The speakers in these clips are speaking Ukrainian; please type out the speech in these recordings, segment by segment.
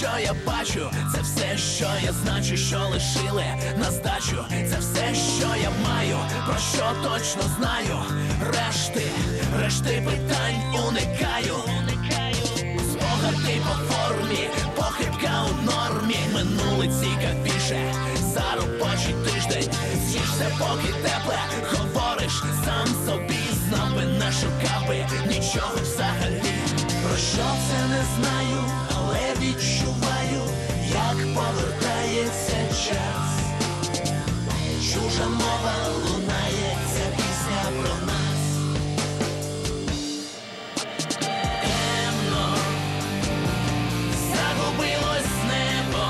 що я бачу, це все, що я значу, що лишили на здачу. Це все, що я маю, про що точно знаю. Решти питань уникаю. Спогади по формі, похибка у нормі. Минуле цікавіше за робочий тиждень. З'їжся поки тепле, говориш сам собі. Знав би, не шукав би нічого взагалі. Про що це не знаю, але відчуваю, як повертається час. Чужа мова лунає, ця пісня про нас. Темно, загубилось небо.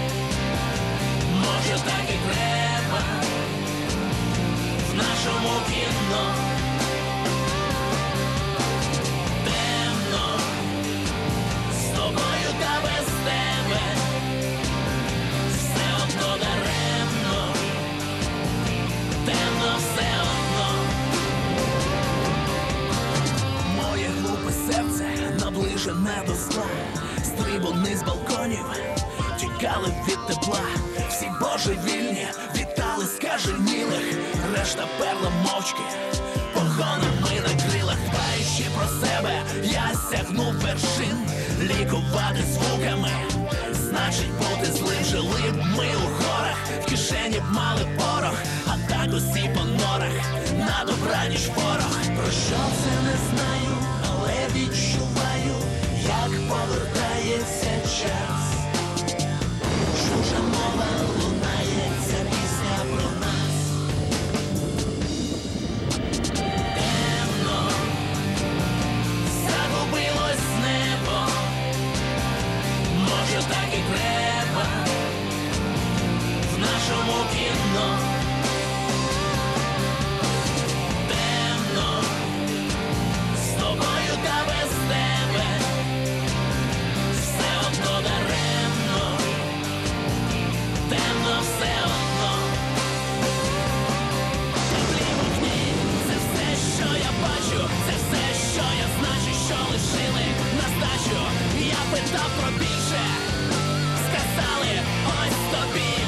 Може, так і треба в нашому кіно. Темно, з тобою та без тебе все одно даремно. Темно все одно. Моє глупе серце наближене до зла. Стрибуни з балконів тікали від тепла. Всі божевільні вітали скаженілих. Решта перла мовчки погонами на крилах. Дбаючи про себе, я сягнув вершин. Лікувати звуками значить бути злим. Жили б ми у горах, в кишені б мали порох. А так усі по норах, на добраніч ворог. Про що це не знаю, але відчуваю, як повертається час. Чужа мова лунає, ця пісня про нас. Темно, загубилось небо. Може, так і треба в нашому кіно. Темно, з тобою та без тебе все одно даремно. Темно все одно. Теплі вогні, це все, що я бачу. Це все, що я значу, що лишили на здачу. Я питав про більше, сказали ось тобі.